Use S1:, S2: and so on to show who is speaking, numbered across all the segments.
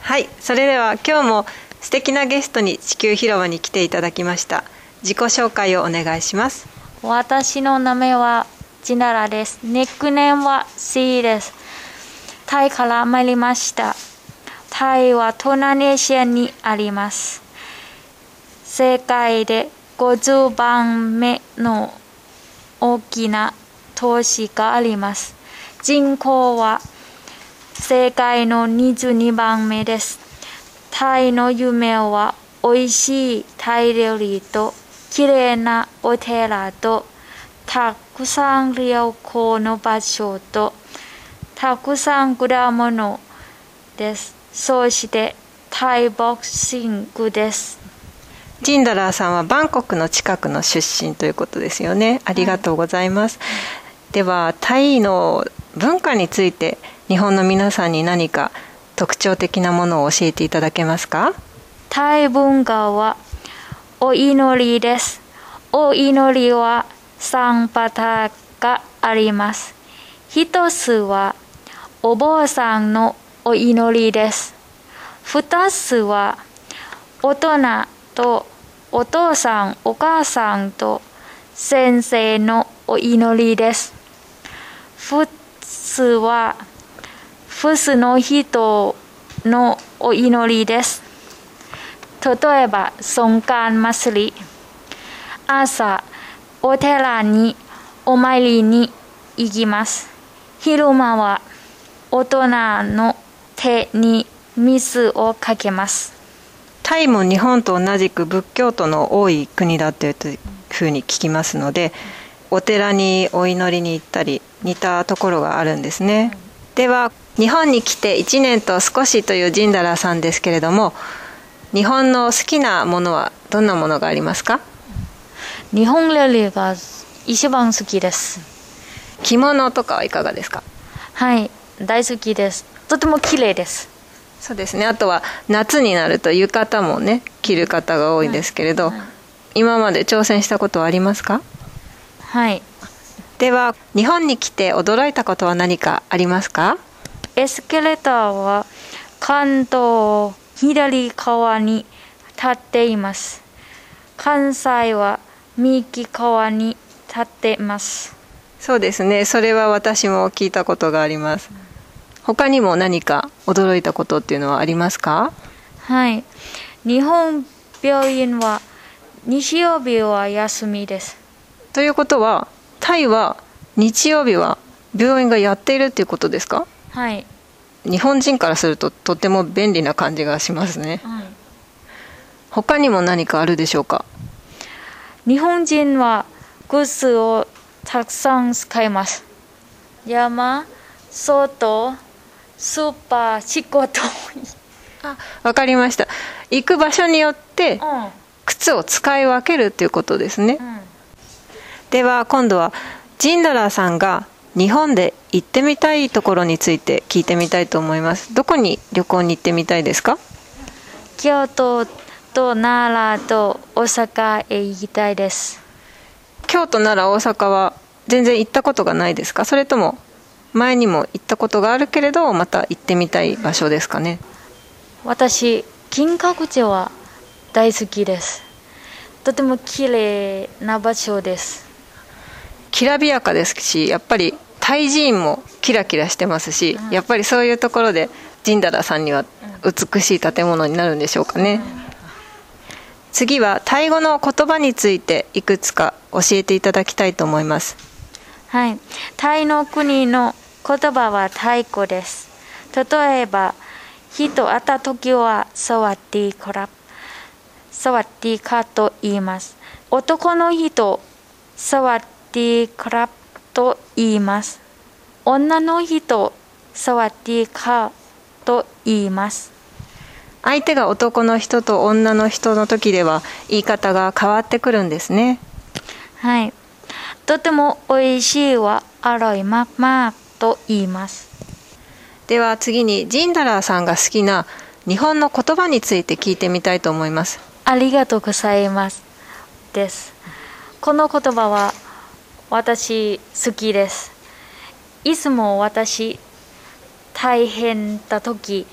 S1: はい、それでは今日も素敵なゲストに地球広場に来ていただきました。自己紹介をお願いします。
S2: 私の名前はジナラです。ニックネームはシーです。タイから参りました。タイは東南アジアにあります。世界で50番目の大きな都市があります。人口は世界の22番目です。タイの夢は美味しいタイ料理ときれいなお寺とたくさん旅行の場所とたくさん果物です。そしてタイボクシングです。
S1: ジンダラーさんはバンコクの近くの出身ということですよね。ありがとうございます。ではタイの文化について日本の皆さんに何か特徴的なものを教えていただけますか？
S2: タイ文化はお祈りです。お祈りは3パターンがあります。一つはお坊さんのお祈りです。二つは大人とお父さんお母さんと先生のお祈りです。二つはフスの人のお祈りです。例えばソンカン祭り、朝お寺にお参りに行きます。昼間は大人の手に水をかけます。
S1: タイも日本と同じく仏教徒の多い国だというふうに聞きますので、お寺にお祈りに行ったり似たところがあるんですね。では日本に来て1年と少しというジンダラさんですけれども、日本の好きなものはどんなものがありますか？
S2: 日本料理が一番好きです。
S1: 着物とかはいかがですか？
S2: はい、大好きです。とても綺麗です。
S1: そうですね。あとは夏になると浴衣もね着る方が多いですけれど、今まで挑戦したことはありますか？
S2: はい。
S1: では日本に来て驚いたことは何かありますか？
S2: エスカレーターは関東左側に立っています。関西は右側に立っています。
S1: そうですね。それは私も聞いたことがあります。他にも何か驚いたことっていうのはありますか？
S2: はい。日本病院は日曜日は休みです。
S1: ということはタイは日曜日は病院がやっているっていうことですか？
S2: はい。
S1: 日本人からするととても便利な感じがしますね。
S2: はい。
S1: 他にも何かあるでしょうか？
S2: 日本人は靴をたくさん使います。山、外、スーパー、仕事。
S1: わかりました。行く場所によって靴を使い分けるっていうことですね。では今度はジンダラーさんが日本で行ってみたいところについて聞いてみたいと思います。どこに旅行に行ってみたいですか？
S2: 京都と奈良と大阪へ行きたいです。
S1: 京都、奈良、大阪は全然行ったことがないですか？それとも前にも行ったことがあるけれどまた行ってみたい場所ですかね？
S2: 私、金閣寺は大好きです。とても綺麗な場所です。
S1: きらびやかですし、やっぱりタイ寺院もキラキラしてますし、やっぱりそういうところでジンダラさんには美しい建物になるんでしょうかね。次はタイ語の言葉についていくつか教えていただきたいと思います。
S2: はい。タイの国の言葉はタイ語です。例えば、人会った時はサワディークラブ、サワディーカと言います。男の人、サワディークラブと言います。女の人、サワディーカと言います。
S1: 相手が男の人と女の人の時では言い方が変わってくるんですね。
S2: はい。とても美味しいはアロイマーマーと言います。
S1: では次にジンダラーさんが好きな日本の言葉について聞いてみたいと思います。
S2: ありがとうございますです。この言葉は私好きです。いつも私大変な時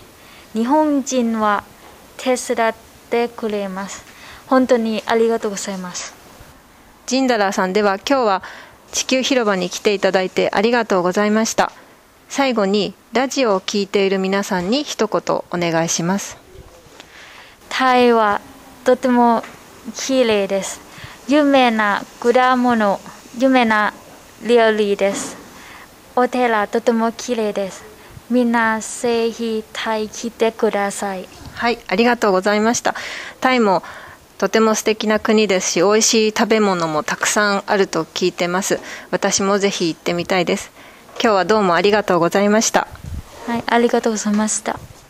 S2: 日本人は手伝ってくれます。本当にありがとうございます。
S1: ジンダラーさん、では今日は地球広場に来ていただいてありがとうございました。最後にラジオを聞いている皆さんに一言お願いします。
S2: タイはとてもきれいです。有名な果物、有名な料理です。お寺とてもきれいです。みんなぜひタイ来てください。
S1: はい、ありがとうございました。タイもとても素敵な国ですし、美味しい食べ物もたくさんあると聞いてます。私もぜひ行ってみたいです。今日はどうもありがとうございました。
S2: はい、ありがとうございました。